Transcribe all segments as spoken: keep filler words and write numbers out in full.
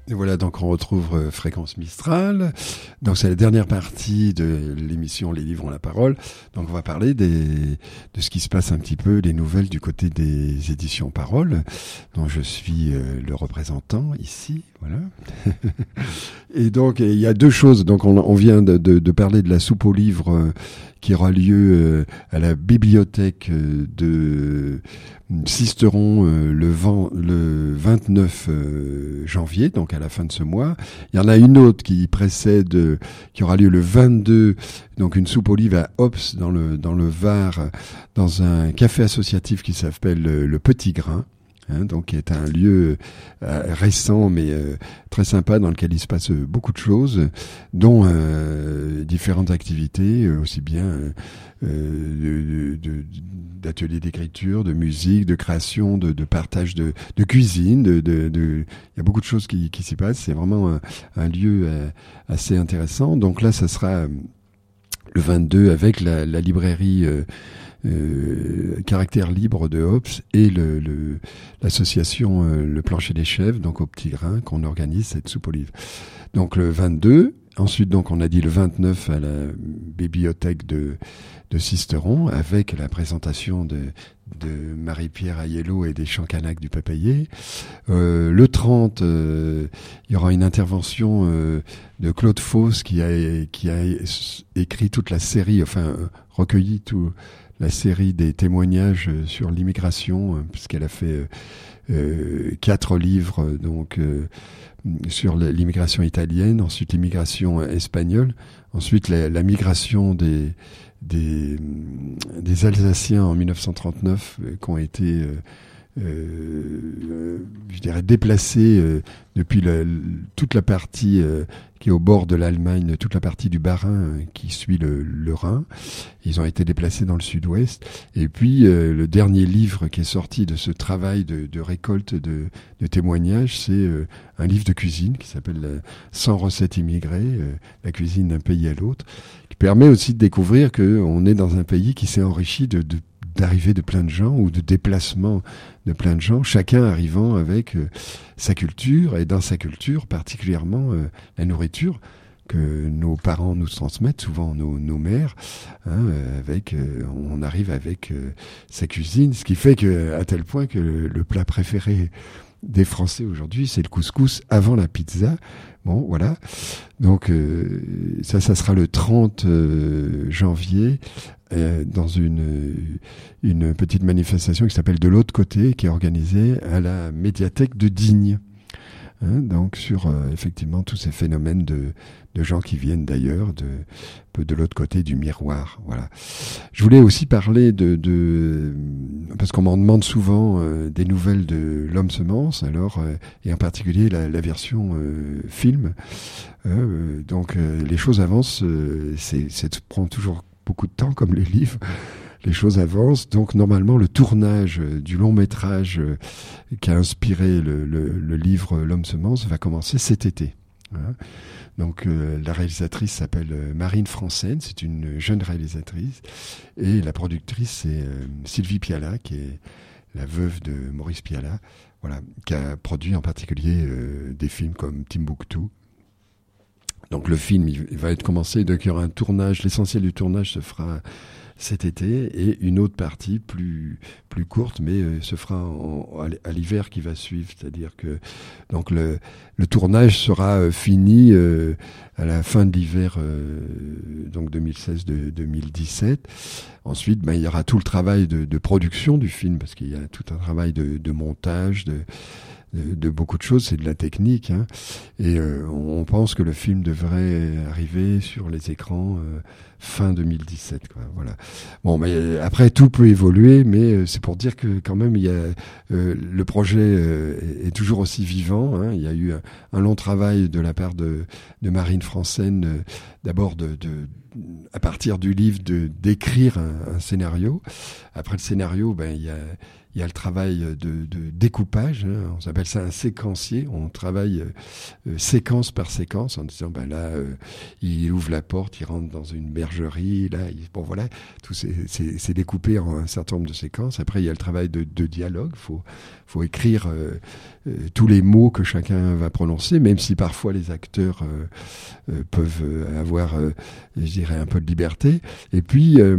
Et voilà, donc on retrouve euh, Fréquence Mistral. Donc c'est la dernière partie de l'émission Les Livres ont la parole. Donc on va parler des, de ce qui se passe un petit peu, des nouvelles du côté des éditions Parole, dont je suis euh, le représentant ici. Voilà. Et donc il y a deux choses. Donc on, on vient de, de, de parler de la soupe aux livres euh, qui aura lieu euh, à la bibliothèque euh, de Sisteron euh, le, vent, le vingt-neuf euh, janvier, donc à la fin de ce mois. Il y en a une autre qui précède, euh, qui aura lieu le vingt-deux, donc une soupe aux livres à Ops dans le dans le Var, dans un café associatif qui s'appelle euh, le Petit Grain. Hein, donc qui est un lieu euh, récent mais euh, très sympa dans lequel il se passe euh, beaucoup de choses, dont euh, différentes activités, euh, aussi bien euh, de, de, d'ateliers d'écriture, de musique, de création, de, de partage de, de cuisine, de, de, de, il y a beaucoup de choses qui, qui s'y passent. C'est vraiment un, un lieu euh, assez intéressant. Donc là, ça sera euh, le vingt-deux avec la, la librairie euh, Euh, Caractère Libre de Hobbes et le, le, l'association euh, Le Plancher des Chèvres, donc au Petit Grain, qu'on organise cette soupe aux livres. Donc le vingt-deux, ensuite donc on a dit le vingt-neuf à la bibliothèque de, de Sisteron avec la présentation de, de Marie-Pierre Aiello et des chants canaques du Papayer. Euh, le trente, euh, il y aura une intervention euh, de Claude Fausse qui a, qui a écrit toute la série, enfin euh, recueilli tout la série des témoignages sur l'immigration, puisqu'elle a fait euh, quatre livres donc euh, sur l'immigration italienne, ensuite l'immigration espagnole, ensuite la, la migration des, des des Alsaciens en mille neuf cent trente-neuf euh, qui ont été euh, euh, je dirais déplacés euh, depuis la, toute la partie euh, qui est au bord de l'Allemagne, toute la partie du Bas-Rhin euh, qui suit le, le Rhin. Ils ont été déplacés dans le sud-ouest. Et puis euh, le dernier livre qui est sorti de ce travail de, de récolte de, de témoignages, c'est euh, un livre de cuisine qui s'appelle euh, cent recettes immigrées, euh, la cuisine d'un pays à l'autre, qui permet aussi de découvrir qu'on est dans un pays qui s'est enrichi de, de d'arrivée de plein de gens ou de déplacement de plein de gens, chacun arrivant avec euh, sa culture, et dans sa culture particulièrement euh, la nourriture que nos parents nous transmettent, souvent nos, nos mères, hein, avec, euh, on arrive avec euh, sa cuisine, ce qui fait que à tel point que le, le plat préféré des Français aujourd'hui, c'est le couscous avant la pizza. Bon, voilà. Donc euh, ça, ça sera le trente euh, janvier euh, dans une une petite manifestation qui s'appelle De l'autre côté, qui est organisée à la médiathèque de Digne. Hein, donc sur euh, effectivement tous ces phénomènes de de gens qui viennent d'ailleurs, de peu de l'autre côté du miroir. Voilà. Je voulais aussi parler de, de parce qu'on m'en demande souvent euh, des nouvelles de L'Homme Semence, alors euh, et en particulier la, la version euh, film. Euh, donc euh, les choses avancent, euh, c'est, c'est prend toujours beaucoup de temps comme les livres. Les choses avancent, donc normalement le tournage du long métrage euh, qui a inspiré le, le, le livre L'Homme Semence va commencer cet été. Voilà. Donc euh, la réalisatrice s'appelle euh, Marine Francène, c'est une jeune réalisatrice, et la productrice c'est euh, Sylvie Piala, qui est la veuve de Maurice Piala, voilà, qui a produit en particulier euh, des films comme Timbuktu. Donc le film il, il va être commencé, donc il y aura un tournage, l'essentiel du tournage se fera cet été, et une autre partie plus plus courte, mais euh, se fera en, à l'hiver qui va suivre, c'est-à-dire que donc le le tournage sera euh, fini euh, à la fin de l'hiver euh, donc deux mille seize deux mille dix-sept. Ensuite, ben il y aura tout le travail de, de production du film, parce qu'il y a tout un travail de, de montage, de De, de beaucoup de choses, c'est de la technique, hein. Et euh, on pense que le film devrait arriver sur les écrans euh, fin deux mille dix-sept, quoi. Voilà. Bon, mais après tout peut évoluer, mais euh, c'est pour dire que quand même il y a euh, le projet euh, est, est toujours aussi vivant, hein. Il y a eu un, un long travail de la part de, de Marine Francène, euh, d'abord de, de à partir du livre de d'écrire un, un scénario. Après le scénario, ben il y a il y a le travail de, de découpage, hein, on s'appelle ça un séquencier, on travaille euh, séquence par séquence en disant ben là euh, il ouvre la porte, il rentre dans une bergerie, là il, bon voilà, tout c'est, c'est, c'est découpé en un certain nombre de séquences. Après il y a le travail de, de dialogue, faut faut écrire euh, euh, tous les mots que chacun va prononcer, même si parfois les acteurs euh, euh, peuvent avoir euh, je dirais un peu de liberté. Et puis euh,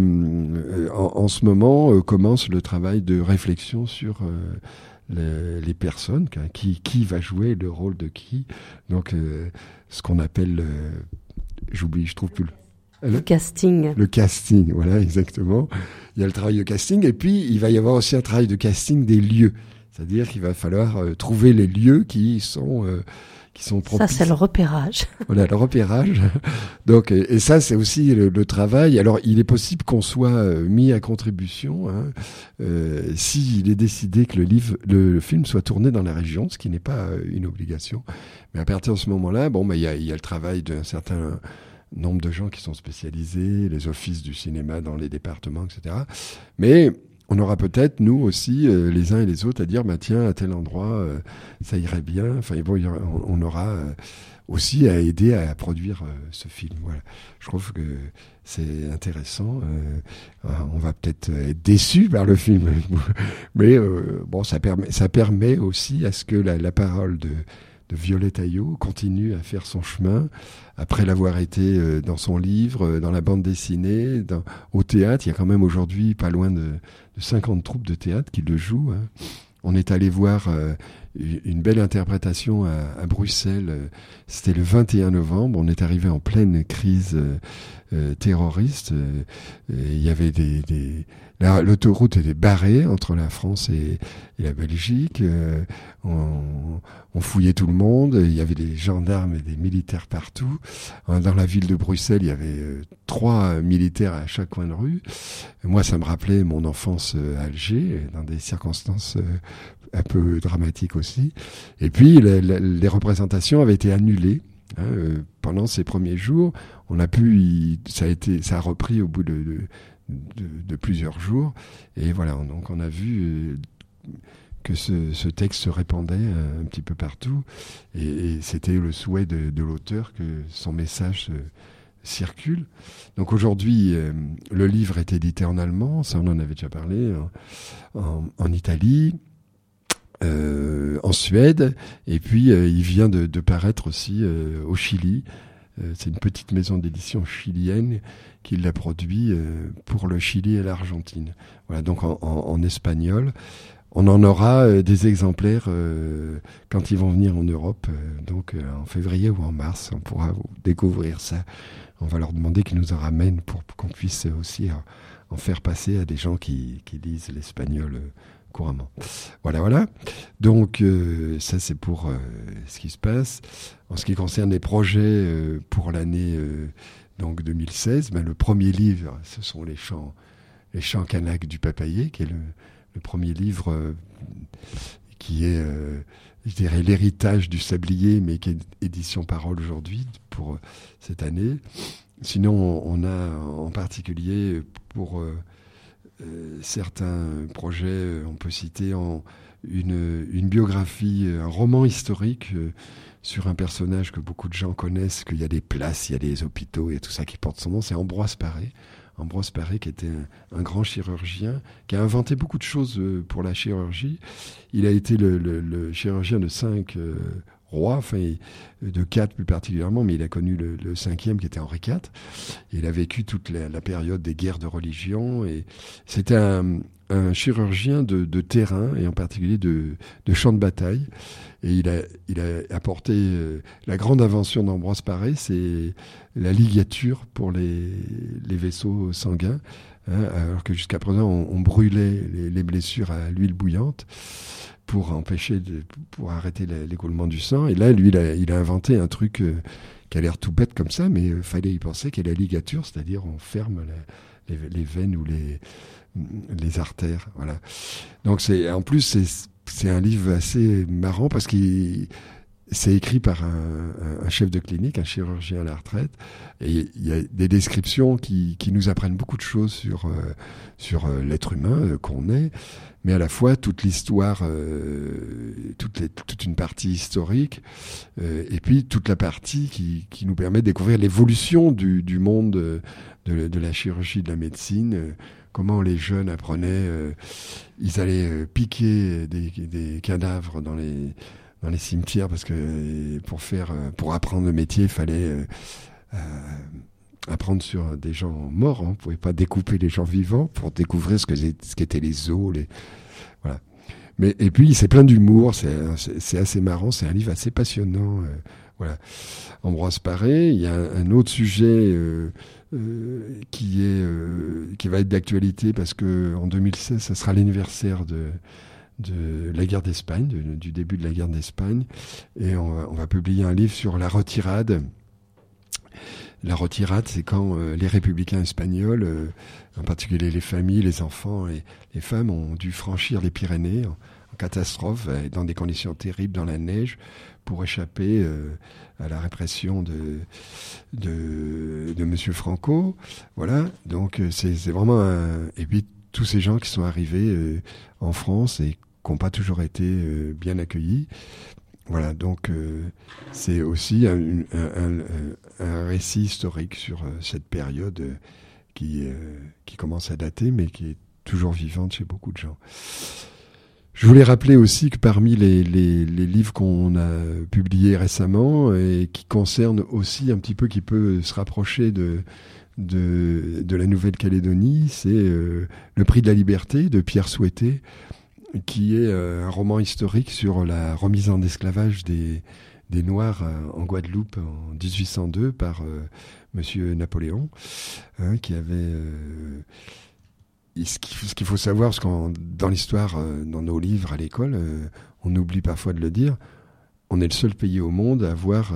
en, en ce moment euh, commence le travail de réflexion sur euh, les, les personnes, qui, qui va jouer le rôle de qui. Donc euh, ce qu'on appelle, euh, j'oublie, je trouve plus le, le casting. Le casting, voilà, exactement. Il y a le travail de casting, et puis il va y avoir aussi un travail de casting des lieux. C'est-à-dire qu'il va falloir euh, trouver les lieux qui sont euh, qui sont propices. Ça, c'est le repérage. Voilà, le repérage. Donc, et, et ça, c'est aussi le, le travail. Alors, il est possible qu'on soit euh, mis à contribution hein, euh, s'il est décidé que le livre, le, le film soit tourné dans la région, ce qui n'est pas euh, une obligation. Mais à partir de ce moment-là, bon, bah, il y a, il y a le travail d'un certain nombre de gens qui sont spécialisés, les offices du cinéma dans les départements, et cetera. Mais on aura peut-être, nous aussi, euh, les uns et les autres, à dire, bah, tiens, à tel endroit, euh, ça irait bien. Enfin, bon, y aura, on aura euh, aussi à aider à produire euh, ce film. Voilà. Je trouve que c'est intéressant. Euh, on va peut-être être déçus par le film, mais euh, bon, ça permet, ça permet aussi à ce que la, la parole de de Violette Aillot continue à faire son chemin après l'avoir été euh, dans son livre, euh, dans la bande dessinée, dans, au théâtre. Il y a quand même aujourd'hui pas loin de, de cinquante troupes de théâtre qui le jouent. Hein. On est allé voir euh, une belle interprétation à, à Bruxelles. C'était le vingt et un novembre. On est arrivé en pleine crise euh, euh, terroriste. Euh, il y avait des... des La, l'autoroute était barrée entre la France et, et la Belgique. Euh, on, on fouillait tout le monde. Il y avait des gendarmes et des militaires partout. Dans la ville de Bruxelles, il y avait euh, trois militaires à chaque coin de rue. Et moi, ça me rappelait mon enfance euh, à Alger, dans des circonstances euh, un peu dramatiques aussi. Et puis, la, la, les représentations avaient été annulées. Hein, euh, pendant ces premiers jours, on a pu, y, ça a été, ça a repris au bout de, de De, de plusieurs jours, et voilà, donc on a vu euh, que ce, ce texte se répandait euh, un petit peu partout, et, et c'était le souhait de, de l'auteur que son message euh, circule. Donc aujourd'hui, euh, le livre est édité en allemand, ça on en avait déjà parlé, en, en, en Italie, euh, en Suède, et puis euh, il vient de, de paraître aussi euh, au Chili. Euh, c'est une petite maison d'édition chilienne qui l'a produit euh, pour le Chili et l'Argentine. Voilà, donc en, en, en espagnol. On en aura euh, des exemplaires euh, quand ils vont venir en Europe, euh, donc euh, en février ou en mars. On pourra découvrir ça. On va leur demander qu'ils nous en ramènent pour, pour qu'on puisse aussi en, en faire passer à des gens qui, qui lisent l'espagnol euh, couramment. Voilà, voilà. Donc, euh, ça, c'est pour euh, ce qui se passe. En ce qui concerne les projets euh, pour l'année euh, donc deux mille seize, ben, le premier livre, ce sont les chants, les chants Kanak du Papayer, qui est le, le premier livre euh, qui est, euh, je dirais, l'héritage du Sablier, mais qui est édition Parole aujourd'hui pour euh, cette année. Sinon, on a en particulier pour euh, Euh, certains projets, euh, on peut citer en une, une biographie, un roman historique euh, sur un personnage que beaucoup de gens connaissent, qu'il y a des places, il y a des hôpitaux et tout ça qui porte son nom, c'est Ambroise Paré. Ambroise Paré qui était un, un grand chirurgien, qui a inventé beaucoup de choses euh, pour la chirurgie. Il a été le, le, le chirurgien de cinq euh, rois, enfin de quatre plus particulièrement, mais il a connu le, le cinquième qui était Henri quatre. Il a vécu toute la, la période des guerres de religion, et c'était un, un chirurgien de, de terrain, et en particulier de, de champ de bataille. Et il a, il a apporté euh, la grande invention d'Ambroise Paré, c'est la ligature pour les, les vaisseaux sanguins, hein, alors que jusqu'à présent on, on brûlait les, les blessures à l'huile bouillante pour empêcher, de, pour arrêter l'écoulement du sang. Et là, lui, il a, il a inventé un truc euh, qui a l'air tout bête comme ça, mais il euh, fallait y penser, qu'il y a la ligature, c'est-à-dire on ferme la, les, les veines ou les, les artères. Voilà. Donc c'est, en plus, c'est, c'est un livre assez marrant parce qu'il c'est écrit par un, un chef de clinique, un chirurgien à la retraite, et il y a des descriptions qui, qui nous apprennent beaucoup de choses sur, euh, sur euh, l'être humain euh, qu'on est, mais à la fois toute l'histoire, euh, toute, les, toute une partie historique, euh, et puis toute la partie qui, qui nous permet de découvrir l'évolution du, du monde de, de, de la chirurgie, de la médecine, euh, comment les jeunes apprenaient, euh, ils allaient euh, piquer des, des cadavres dans les dans les cimetières parce que pour faire pour apprendre le métier il fallait euh, euh, apprendre sur des gens morts, hein. On pouvait pas découper les gens vivants pour découvrir ce que ce qu'étaient les os, les voilà. Mais et puis c'est plein d'humour, c'est c'est, c'est assez marrant, c'est un livre assez passionnant, euh, voilà. Ambroise Paré, il y a un, un autre sujet euh, euh, qui est euh, qui va être d'actualité parce que en deux mille seize ça sera l'anniversaire de de la guerre d'Espagne, de, du début de la guerre d'Espagne, et on va, on va publier un livre sur la retirade. La retirade, c'est quand euh, les républicains espagnols, euh, en particulier les familles, les enfants et les femmes, ont dû franchir les Pyrénées en, en catastrophe, euh, dans des conditions terribles, dans la neige, pour échapper euh, à la répression de de, de Monsieur Franco. Voilà, donc c'est, c'est vraiment un... Et puis tous ces gens qui sont arrivés euh, en France et qui n'ont pas toujours été euh, bien accueillis. Voilà, donc euh, c'est aussi un, un, un, un récit historique sur euh, cette période euh, qui, euh, qui commence à dater, mais qui est toujours vivante chez beaucoup de gens. Je voulais rappeler aussi que parmi les, les, les livres qu'on a publiés récemment et qui concernent aussi un petit peu, qui peut se rapprocher de De, de la Nouvelle-Calédonie, c'est euh, Le Prix de la Liberté de Pierre Souhaité, qui est euh, un roman historique sur la remise en esclavage des, des Noirs euh, en Guadeloupe en dix-huit cent deux par euh, Monsieur Napoléon, hein, qui avait... Euh, ce, qu'il, ce qu'il faut savoir, parce que dans l'histoire, euh, dans nos livres à l'école, euh, on oublie parfois de le dire, on est le seul pays au monde à avoir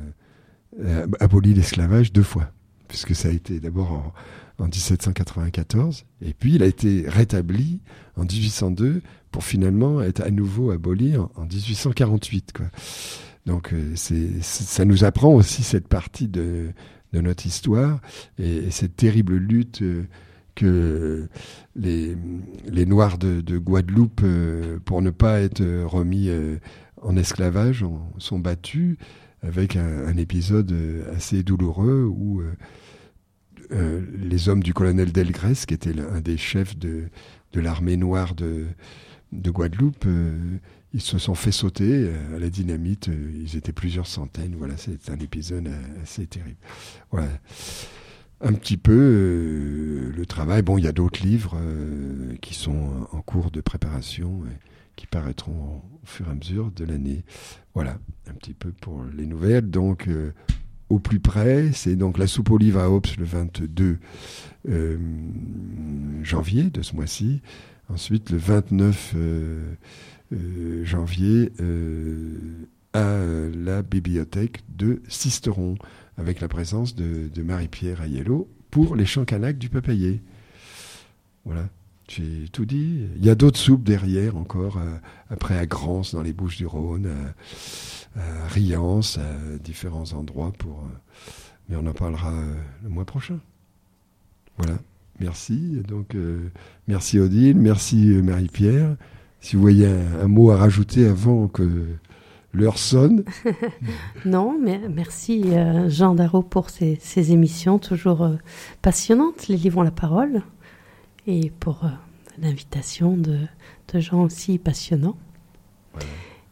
euh, aboli l'esclavage deux fois. Puisque ça a été d'abord en, en dix-sept cent quatre-vingt-quatorze, et puis il a été rétabli en dix-huit cent deux pour finalement être à nouveau aboli en, en dix-huit cent quarante-huit, quoi. Donc euh, c'est, c'est, ça nous apprend aussi cette partie de, de notre histoire et, et cette terrible lutte euh, que les, les Noirs de, de Guadeloupe, euh, pour ne pas être remis euh, en esclavage, ont, sont battus, avec un, un épisode assez douloureux où euh, euh, les hommes du colonel Delgrès, qui était un des chefs de, de l'armée noire de, de Guadeloupe, euh, ils se sont fait sauter à la dynamite. Ils étaient plusieurs centaines. Voilà, c'est un épisode assez terrible. Voilà. Un petit peu euh, le travail. Bon, il y a d'autres livres euh, qui sont en cours de préparation et qui paraîtront au fur et à mesure de l'année. Voilà, un petit peu pour les nouvelles. Donc, euh, au plus près, c'est donc la soupe aux livres à Ops le vingt-deux euh, janvier de ce mois-ci. Ensuite, le vingt-neuf euh, euh, janvier, euh, à la bibliothèque de Sisteron, avec la présence de, de Marie-Pierre Aiello pour les chants canaques du Papayer. Voilà. J'ai tout dit. Il y a d'autres soupes derrière encore, euh, après à Grance dans les Bouches-du-Rhône, à, à Riance, à différents endroits. Pour, euh, mais on en parlera euh, le mois prochain. Voilà. Merci. Donc, euh, merci Odile, merci euh, Marie-Pierre. Si vous voyez un, un mot à rajouter avant que l'heure sonne. Non, mais merci euh, Jean Darrot pour ces, ces émissions toujours euh, passionnantes. Les livres ont la parole. Et pour euh, l'invitation de, de gens aussi passionnants. Voilà.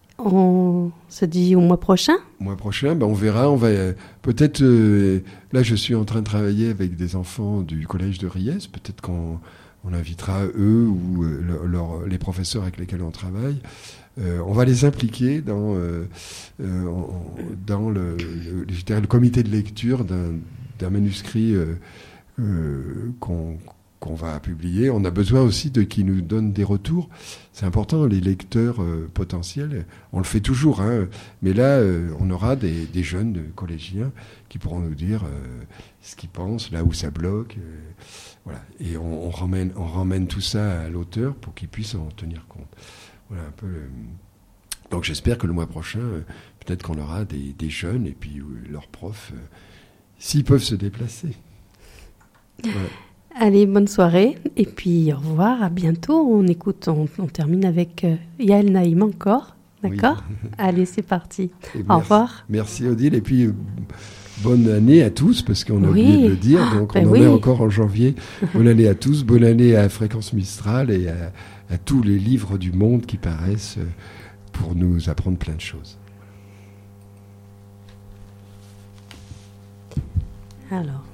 On se dit au mois prochain. Au mois prochain, ben on verra. On va euh, peut-être. Euh, là, je suis en train de travailler avec des enfants du collège de Riez. Peut-être qu'on on invitera eux ou euh, leur, leur, les professeurs avec lesquels on travaille. Euh, on va les impliquer dans euh, euh, dans le, le, je dirais, le comité de lecture d'un, d'un manuscrit euh, euh, qu'on qu'on va publier. On a besoin aussi de qui nous donnent des retours. C'est important, les lecteurs euh, potentiels. On le fait toujours, hein, mais là, euh, on aura des, des jeunes collégiens qui pourront nous dire euh, ce qu'ils pensent, là où ça bloque. Euh, voilà. Et on, on, ramène, on ramène tout ça à l'auteur pour qu'il puisse en tenir compte. Voilà un peu. Euh, Donc j'espère que le mois prochain, euh, peut-être qu'on aura des, des jeunes et puis euh, leurs profs, euh, s'ils peuvent se déplacer. Ouais. Allez, bonne soirée. Et puis au revoir, à bientôt. On écoute, on, on termine avec euh, Yael Naïm encore. D'accord ? Oui. Allez, c'est parti. Et au merci, revoir. Merci Odile. Et puis euh, bonne année à tous, parce qu'on a oui. oublié de le dire. Donc ben on en oui. est encore en janvier. Bonne année à tous. Bonne année à Fréquence Mistral et à, à tous les livres du monde qui paraissent pour nous apprendre plein de choses. Alors.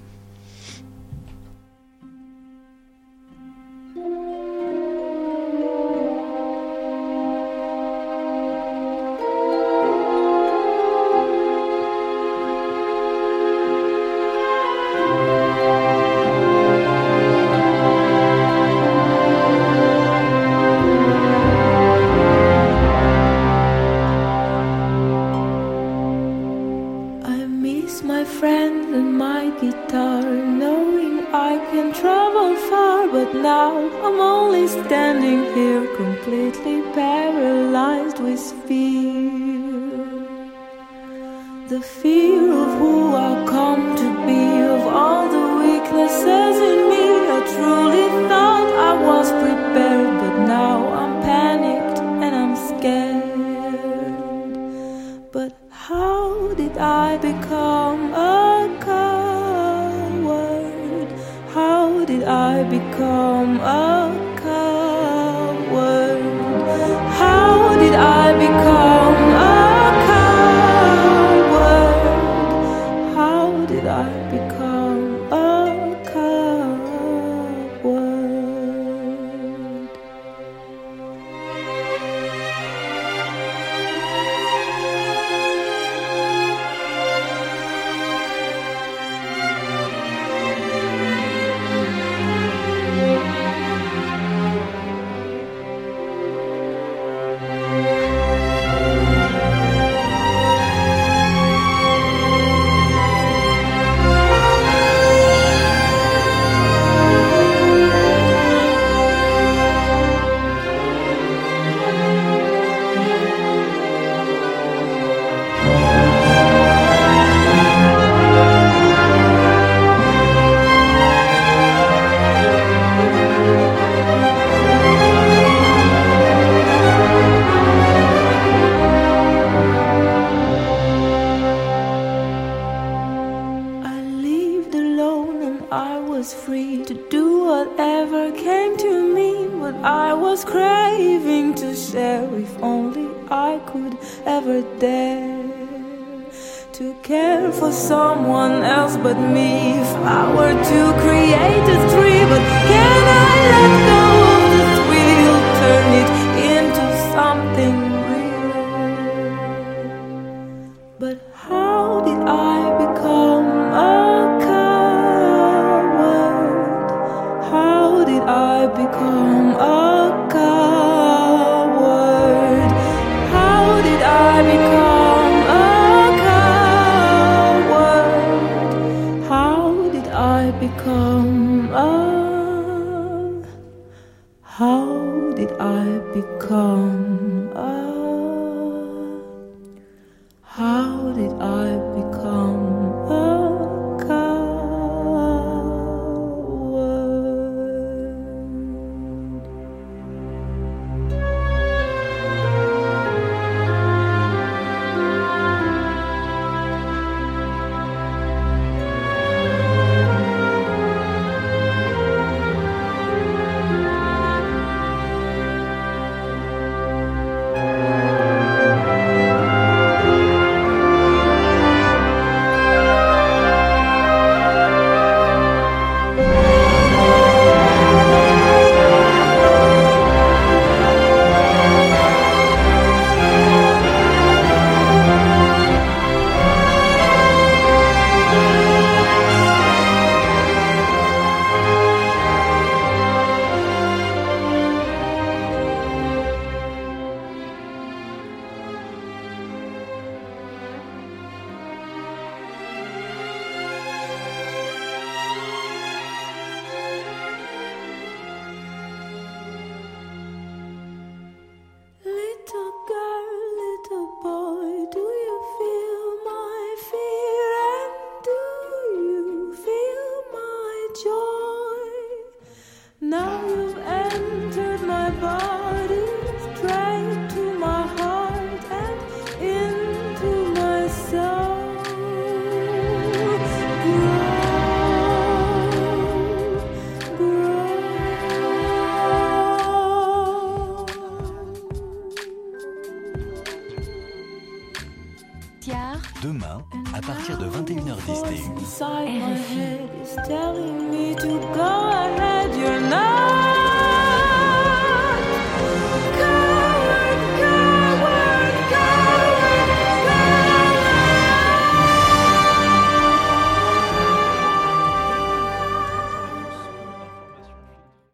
à partir de vingt et une heures dix T U. R F I.